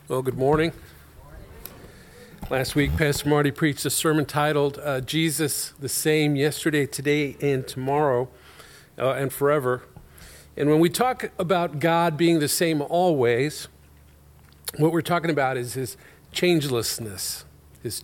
Well, good morning. Last week, Pastor Marty preached a sermon titled, Jesus the Same Yesterday, Today, and Tomorrow, and Forever. And when we talk about God being the same always, what we're talking about is his changelessness, his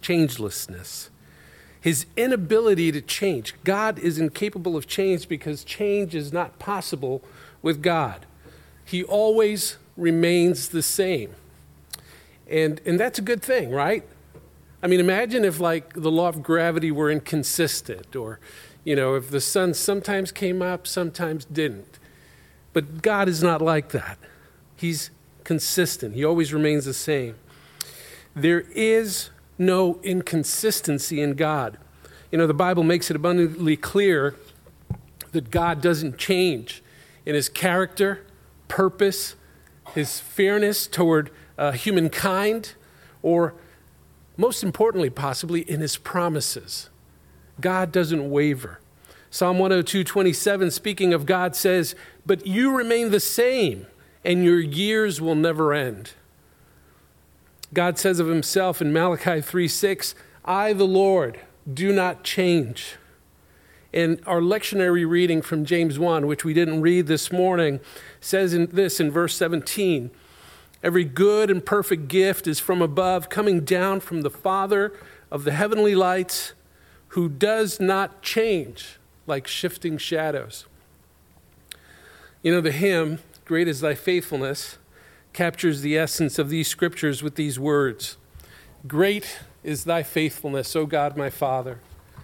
inability to change. God is incapable of change because change is not possible with God. He always remains the same. And that's a good thing, right? I mean, imagine if like the law of gravity were inconsistent, or, if the sun sometimes came up, sometimes didn't. But God is not like that. He's consistent. He always remains the same. There is no inconsistency in God. The Bible makes it abundantly clear that God doesn't change in his character, purpose, his fairness toward humankind, or most importantly, possibly, in his promises. God doesn't waver. Psalm 102:27, speaking of God, says, "But you remain the same, and your years will never end." God says of himself in Malachi 3:6, "I, the Lord, do not change." And our lectionary reading from James 1, which we didn't read this morning, says in verse 17, "Every good and perfect gift is from above, coming down from the Father of the heavenly lights, who does not change like shifting shadows." The hymn, "Great is Thy Faithfulness," captures the essence of these scriptures with these words. "Great is Thy faithfulness, O God, my Father.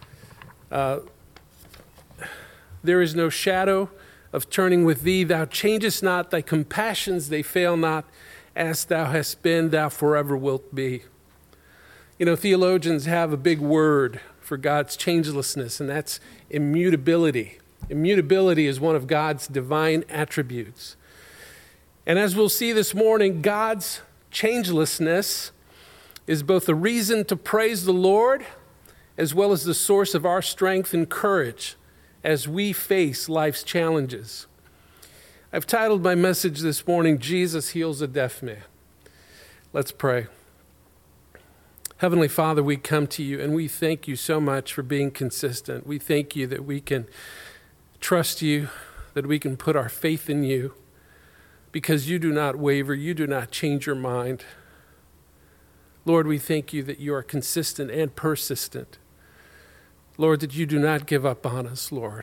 There is no shadow of turning with Thee. Thou changest not, Thy compassions, they fail not. As Thou hast been, Thou forever wilt be." Theologians have a big word for God's changelessness, and that's immutability. Immutability is one of God's divine attributes. And as we'll see this morning, God's changelessness is both a reason to praise the Lord as well as the source of our strength and courage as we face life's challenges. I've titled my message this morning, "Jesus Heals a Deaf Man." Let's pray. Heavenly Father, we come to you and we thank you so much for being consistent. We thank you that we can trust you, that we can put our faith in you, because you do not waver, you do not change your mind. Lord, we thank you that you are consistent and persistent. Lord, that you do not give up on us, Lord.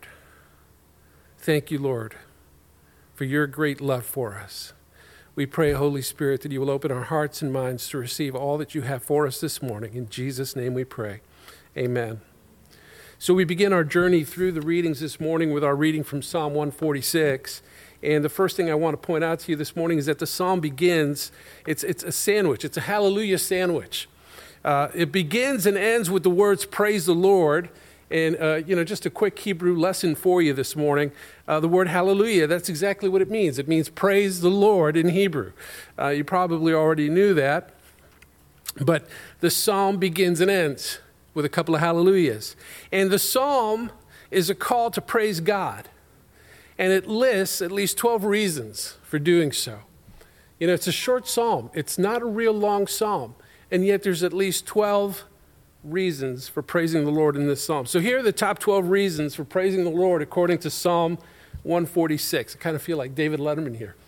Thank you, Lord, for your great love for us. We pray, Holy Spirit, that you will open our hearts and minds to receive all that you have for us this morning. In Jesus' name we pray. Amen. So we begin our journey through the readings this morning with our reading from Psalm 146. And the first thing I want to point out to you this morning is that the psalm begins, it's a sandwich. It's a hallelujah sandwich. It begins and ends with the words, "Praise the Lord." And, just a quick Hebrew lesson for you this morning. The word hallelujah, that's exactly what it means. It means praise the Lord in Hebrew. You probably already knew that. But the psalm begins and ends with a couple of hallelujahs. And the psalm is a call to praise God. And it lists at least 12 reasons for doing so. It's a short psalm. It's not a real long psalm. And yet there's at least 12 reasons for praising the Lord in this psalm. So here are the top 12 reasons for praising the Lord according to Psalm 146. I kind of feel like David Letterman here.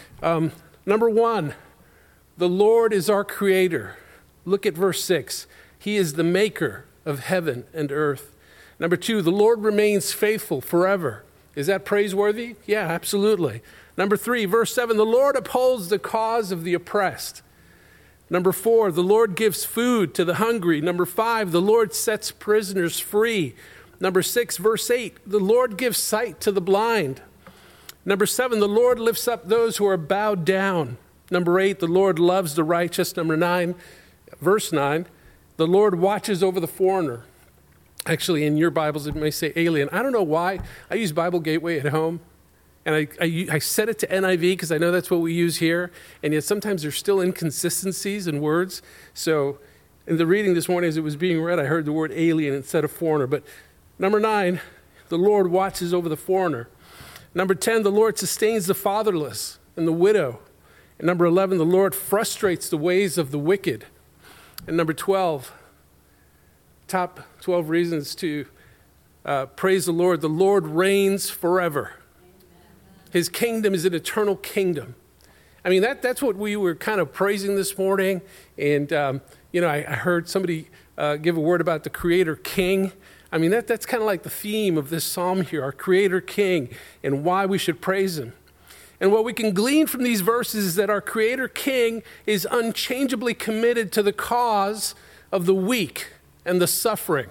Number one, the Lord is our creator. Look at verse 6. He is the maker of heaven and earth. Number two, the Lord remains faithful forever. Is that praiseworthy? Yeah, absolutely. Number three, verse 7, the Lord upholds the cause of the oppressed. Number four, the Lord gives food to the hungry. Number five, the Lord sets prisoners free. Number six, verse 8, the Lord gives sight to the blind. Number seven, the Lord lifts up those who are bowed down. Number 8, the Lord loves the righteous. Number 9, verse 9, the Lord watches over the foreigner. Actually, in your Bibles, it may say alien. I don't know why. I use Bible Gateway at home. And I set it to NIV because I know that's what we use here. And yet sometimes there's still inconsistencies in words. So in the reading this morning as it was being read, I heard the word alien instead of foreigner. But number 9, the Lord watches over the foreigner. Number 10, the Lord sustains the fatherless and the widow And number 11, the Lord frustrates the ways of the wicked. And number 12, top 12 reasons to praise the Lord reigns forever. His kingdom is an eternal kingdom. I mean, that's what we were kind of praising this morning. And, I heard somebody give a word about the Creator King. I mean, that's kind of like the theme of this psalm here, our Creator King, and why we should praise him. And what we can glean from these verses is that our Creator King is unchangeably committed to the cause of the weak and the suffering.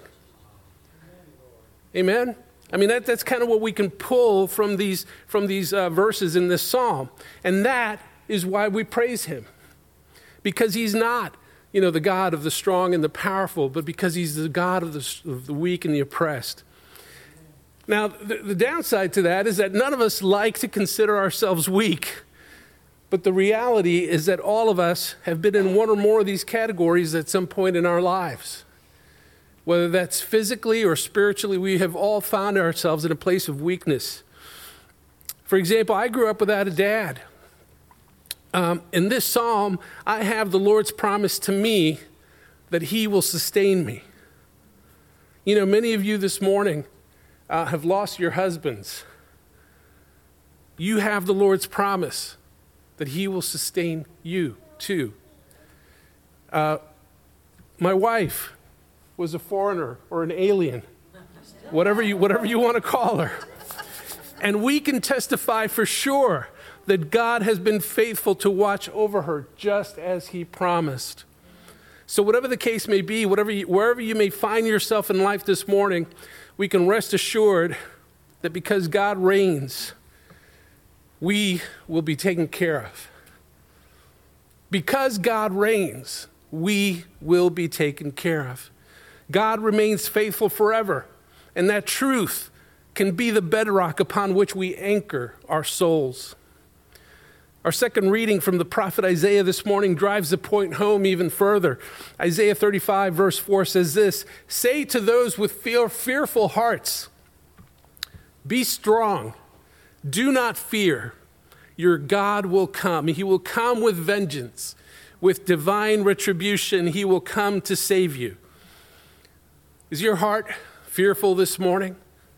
Amen? I mean, that's kind of what we can pull from these verses in this psalm. And that is why we praise him. Because he's not, the God of the strong and the powerful, but because he's the God of the weak and the oppressed. Now, the downside to that is that none of us like to consider ourselves weak. But the reality is that all of us have been in one or more of these categories at some point in our lives. Whether that's physically or spiritually, we have all found ourselves in a place of weakness. For example, I grew up without a dad. In this psalm, I have the Lord's promise to me that he will sustain me. Many of you this morning have lost your husbands. You have the Lord's promise that he will sustain you too. My wife was a foreigner or an alien, whatever you want to call her. And we can testify for sure that God has been faithful to watch over her just as he promised. So whatever the case may be, wherever you may find yourself in life this morning, we can rest assured that because God reigns, we will be taken care of. Because God reigns, we will be taken care of. God remains faithful forever, and that truth can be the bedrock upon which we anchor our souls. Our second reading from the prophet Isaiah this morning drives the point home even further. Isaiah 35 verse 4 says this, "Say to those with fearful hearts, be strong, do not fear. Your God will come. He will come with vengeance, with divine retribution. He will come to save you." Is your heart fearful this morning?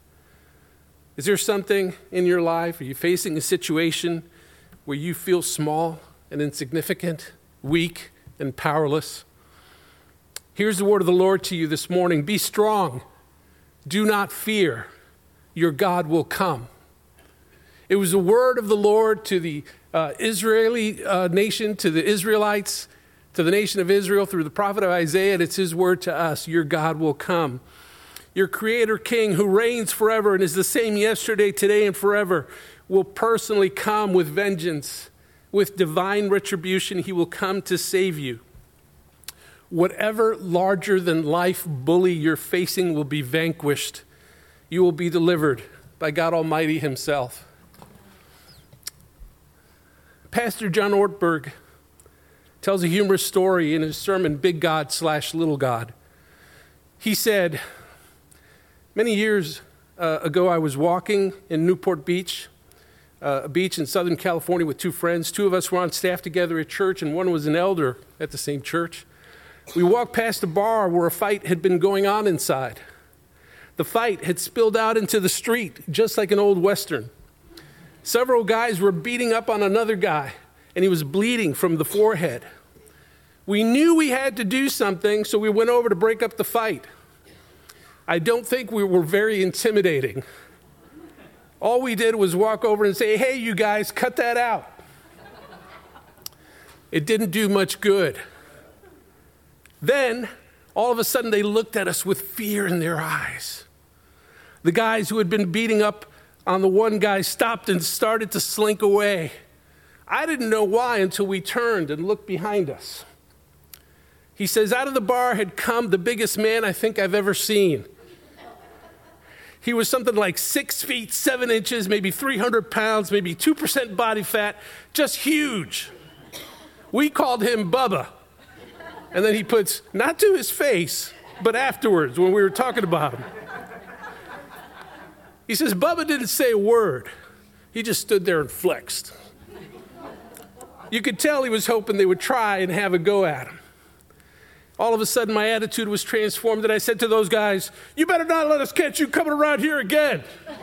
Is there something in your life? Are you facing a situation where you feel small and insignificant, weak and powerless? Here's the word of the Lord to you this morning. Be strong. Do not fear. Your God will come. It was the word of the Lord to the Israeli nation, to the Israelites, to the nation of Israel through the prophet of Isaiah, and it's his word to us. Your God will come. Your Creator King, who reigns forever and is the same yesterday, today, and forever, will personally come with vengeance, with divine retribution. He will come to save you. Whatever larger than life bully you're facing will be vanquished. You will be delivered by God Almighty himself. Pastor John Ortberg tells a humorous story in his sermon, Big God / Little God. He said, many years ago, I was walking in Newport Beach, a beach in Southern California with two friends. Two of us were on staff together at church, and one was an elder at the same church. We walked past a bar where a fight had been going on inside. The fight had spilled out into the street, just like an old Western. Several guys were beating up on another guy, and he was bleeding from the forehead. We knew we had to do something, so we went over to break up the fight. I don't think we were very intimidating. All we did was walk over and say, "Hey, you guys, cut that out." It didn't do much good. Then, all of a sudden, they looked at us with fear in their eyes. The guys who had been beating up on the one guy stopped and started to slink away. I didn't know why until we turned and looked behind us. He says, out of the bar had come the biggest man I think I've ever seen. He was something like 6 feet, 7 inches, maybe 300 pounds, maybe 2% body fat, just huge. We called him Bubba. And then he puts, not to his face, but afterwards when we were talking about him. He says, Bubba didn't say a word. He just stood there and flexed. You could tell he was hoping they would try and have a go at him. All of a sudden, my attitude was transformed, and I said to those guys, "You better not let us catch you coming around here again."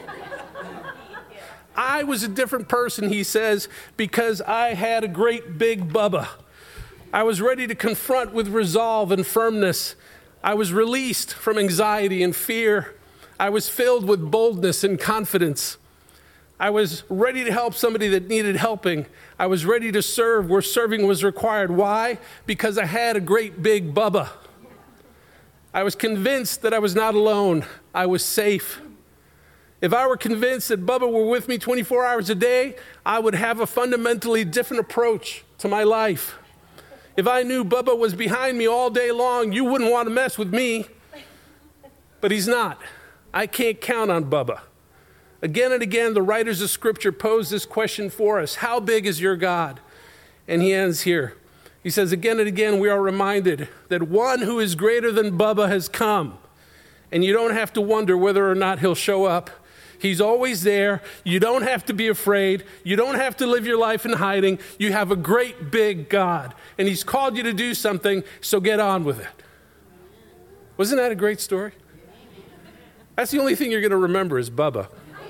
I was a different person, he says, because I had a great big Bubba. I was ready to confront with resolve and firmness. I was released from anxiety and fear. I was filled with boldness and confidence. I was ready to help somebody that needed helping. I was ready to serve where serving was required. Why? Because I had a great big Bubba. I was convinced that I was not alone. I was safe. If I were convinced that Bubba were with me 24 hours a day, I would have a fundamentally different approach to my life. If I knew Bubba was behind me all day long, you wouldn't want to mess with me. But he's not. I can't count on Bubba. Again and again, the writers of Scripture pose this question for us: how big is your God? And he ends here. He says, again and again, we are reminded that one who is greater than Bubba has come. And you don't have to wonder whether or not he'll show up. He's always there. You don't have to be afraid. You don't have to live your life in hiding. You have a great big God, and he's called you to do something, so get on with it. Wasn't that a great story? That's the only thing you're going to remember is Bubba.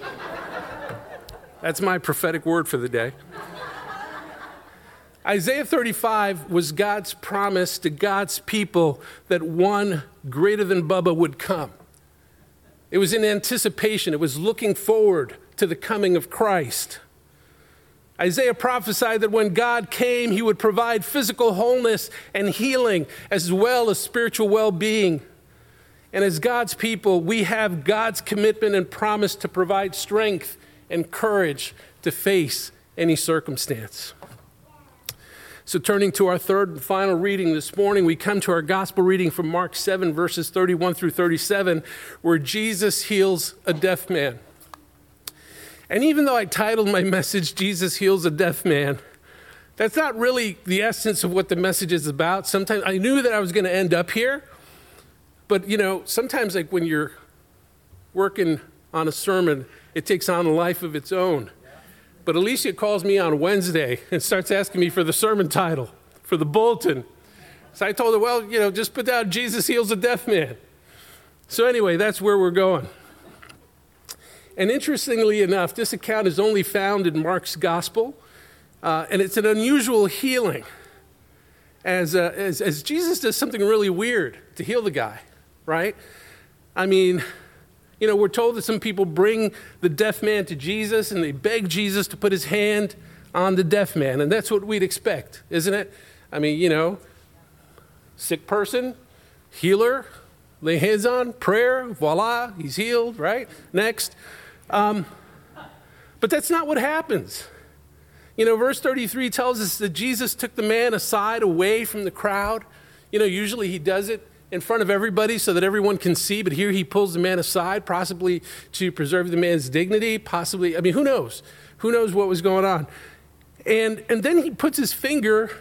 That's my prophetic word for the day. Isaiah 35 was God's promise to God's people that one greater than Bubba would come. It was in anticipation. It was looking forward to the coming of Christ. Isaiah prophesied that when God came, he would provide physical wholeness and healing as well as spiritual well-being. And as God's people, we have God's commitment and promise to provide strength and courage to face any circumstance. So turning to our third and final reading this morning, we come to our gospel reading from Mark 7, verses 31 through 37, where Jesus heals a deaf man. And even though I titled my message, Jesus Heals a Deaf Man, that's not really the essence of what the message is about. Sometimes I knew that I was going to end up here, but sometimes like when you're working on a sermon, it takes on a life of its own. But Alicia calls me on Wednesday and starts asking me for the sermon title, for the bulletin. So I told her, well, just put down Jesus Heals a Deaf Man. So anyway, that's where we're going. And interestingly enough, this account is only found in Mark's gospel, and it's an unusual healing, as Jesus does something really weird to heal the guy, right? I mean, we're told that some people bring the deaf man to Jesus and they beg Jesus to put his hand on the deaf man. And that's what we'd expect, isn't it? I mean, sick person, healer, lay hands on, prayer, voila, he's healed, right? Next. But that's not what happens. Verse 33 tells us that Jesus took the man aside away from the crowd. Usually he does it in front of everybody so that everyone can see, but here he pulls the man aside, possibly to preserve the man's dignity, possibly, who knows? Who knows what was going on? And then he puts his fingers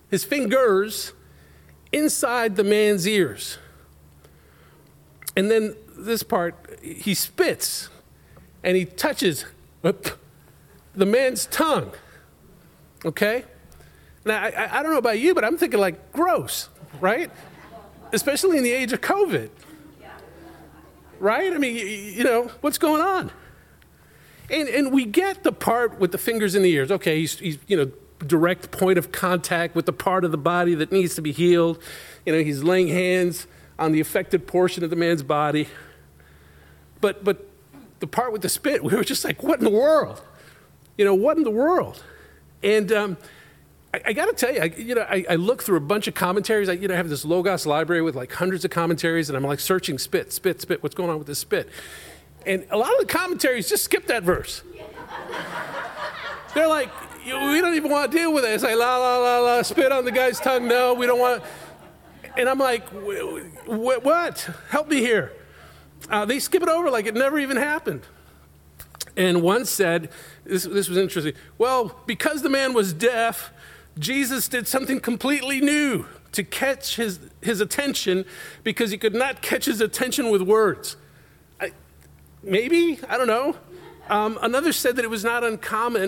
inside the man's ears. And then this part, he spits and he touches the man's tongue, okay? Now, I don't know about you, but I'm thinking like, gross, right? Especially in the age of COVID, right? What's going on? And we get the part with the fingers in the ears. Okay, he's direct point of contact with the part of the body that needs to be healed. He's laying hands on the affected portion of the man's body. But the part with the spit, we were just like, what in the world? What in the world? And I got to tell you, I look through a bunch of commentaries. I have this Logos library with like hundreds of commentaries, and I'm like searching spit. What's going on with this spit? And a lot of the commentaries just skip that verse. They're like, we don't even want to deal with it. It's like, la, la, la, la, spit on the guy's tongue. No, we don't want. And I'm like, what? Help me here. They skip it over like it never even happened. And one said, this was interesting. Well, because the man was deaf, Jesus did something completely new to catch his attention because he could not catch his attention with words. Maybe, I don't know. Another said that it was not uncommon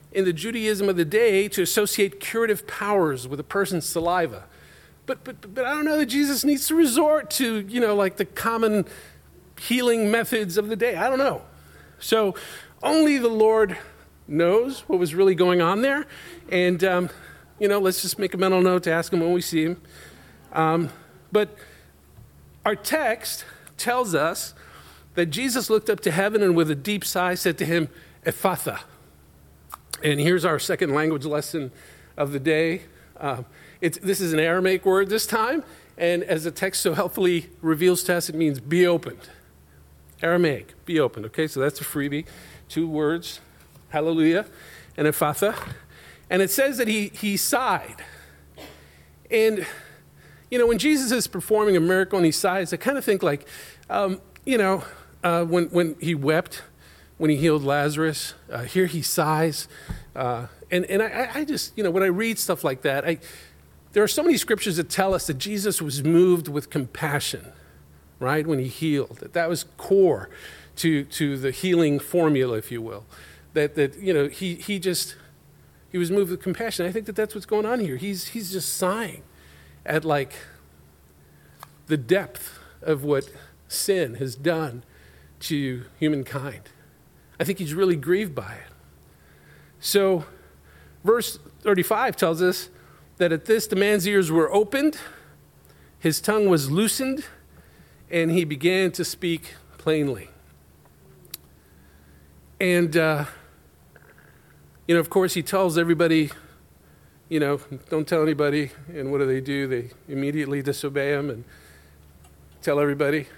in the Judaism of the day to associate curative powers with a person's saliva. But I don't know that Jesus needs to resort to, like the common healing methods of the day. I don't know. So only the Lord knows what was really going on there. And, let's just make a mental note to ask him when we see him. But our text tells us that Jesus looked up to heaven and with a deep sigh said to him, Ephphatha. And here's our second language lesson of the day. This is an Aramaic word this time, and as the text so helpfully reveals to us, it means be opened. Aramaic, be opened. Okay, so that's a freebie. 2 words, hallelujah, and Ephphatha. And it says that he sighed. And, when Jesus is performing a miracle and he sighs, I kind of think like, when he wept, when he healed Lazarus, here he sighs. And I just, when I read stuff like that, there are so many scriptures that tell us that Jesus was moved with compassion, right, when he healed. That was core to the healing formula, if you will. He was moved with compassion. I think that's what's going on here. He's just sighing at like the depth of what sin has done to humankind. I think he's really grieved by it. So verse 35 tells us that at this the man's ears were opened, his tongue was loosened, and he began to speak plainly. And, of course, he tells everybody, don't tell anybody. And what do? They immediately disobey him and tell everybody.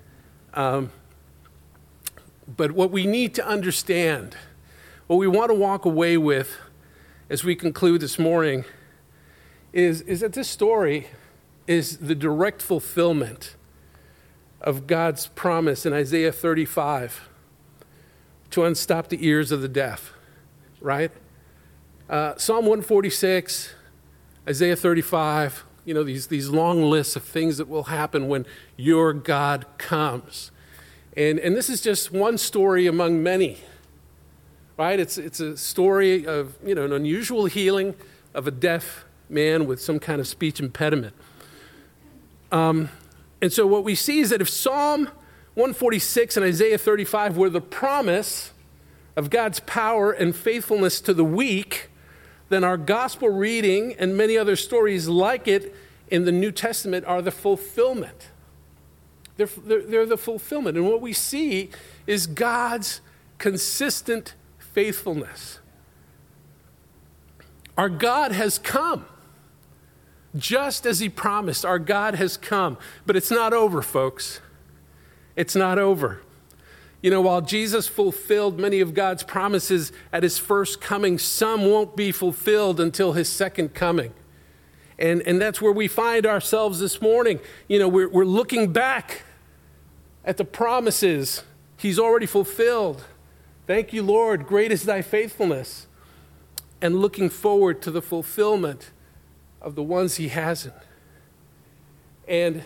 But what we need to understand, what we want to walk away with as we conclude this morning is that this story is the direct fulfillment of God's promise in Isaiah 35 to unstop the ears of the deaf, right? Psalm 146, Isaiah 35, these long lists of things that will happen when your God comes. And this is just one story among many, right? It's a story of, an unusual healing of a deaf man with some kind of speech impediment. And so what we see is that if Psalm 146 and Isaiah 35 were the promise of God's power and faithfulness to the weak, then our gospel reading and many other stories like it in the New Testament are the fulfillment. They're the fulfillment. And what we see is God's consistent faithfulness. Our God has come. Just as he promised, our God has come. But it's not over, folks. It's not over. While Jesus fulfilled many of God's promises at his first coming, some won't be fulfilled until his second coming. And that's where we find ourselves this morning. We're looking back at the promises he's already fulfilled. Thank you, Lord. Great is thy faithfulness. And looking forward to the fulfillment of the ones he hasn't. And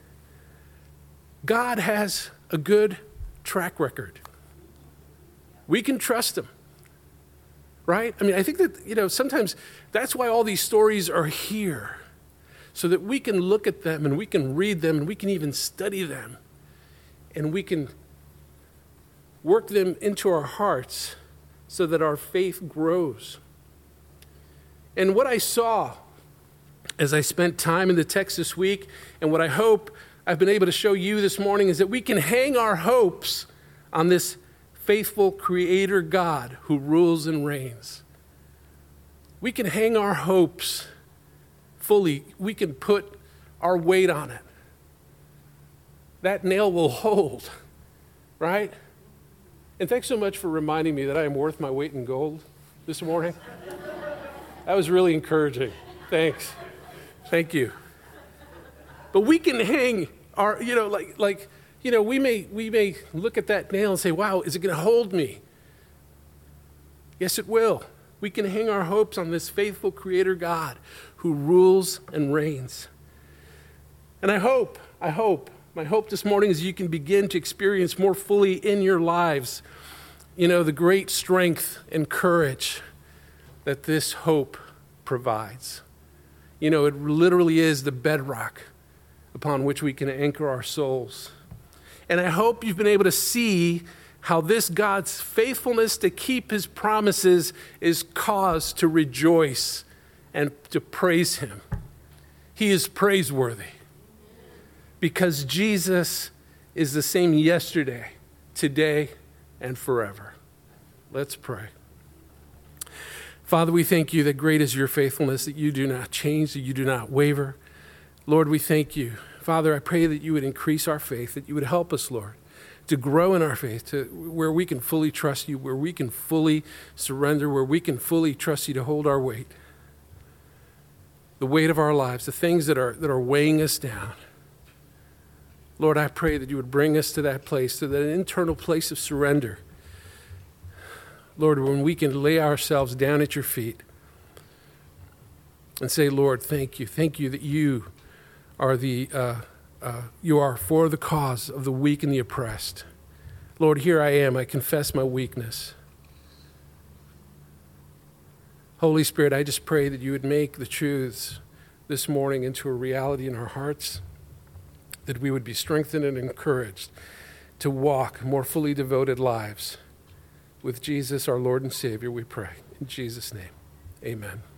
God has a good track record. We can trust him, right? I think that, sometimes that's why all these stories are here, so that we can look at them and we can read them and we can even study them and we can work them into our hearts so that our faith grows. And what I saw as I spent time in the text this week, and what I hope I've been able to show you this morning, is that we can hang our hopes on this faithful creator God who rules and reigns. We can hang our hopes fully. We can put our weight on it. That nail will hold, right? And thanks so much for reminding me that I am worth my weight in gold this morning. That was really encouraging. Thanks. Thank you. But we can hang our, we may look at that nail and say, wow, is it going to hold me? Yes, it will. We can hang our hopes on this faithful creator God who rules and reigns. And my hope this morning is you can begin to experience more fully in your lives, the great strength and courage that this hope provides. You know, it literally is the bedrock upon which we can anchor our souls. And I hope you've been able to see how this God's faithfulness to keep his promises is cause to rejoice and to praise him. He is praiseworthy because Jesus is the same yesterday, today, and forever. Let's pray. Father, we thank you that great is your faithfulness, that you do not change, that you do not waver. Lord, we thank you. Father, I pray that you would increase our faith, that you would help us, Lord, to grow in our faith, to where we can fully trust you, where we can fully surrender, where we can fully trust you to hold our weight, the weight of our lives, the things that are weighing us down. Lord, I pray that you would bring us to that place, to that internal place of surrender. Lord, when we can lay ourselves down at your feet and say, Lord, thank you. Thank you that you are you are for the cause of the weak and the oppressed. Lord, here I am. I confess my weakness. Holy Spirit, I just pray that you would make the truths this morning into a reality in our hearts, that we would be strengthened and encouraged to walk more fully devoted lives with Jesus, our Lord and Savior, we pray. In Jesus' name, amen.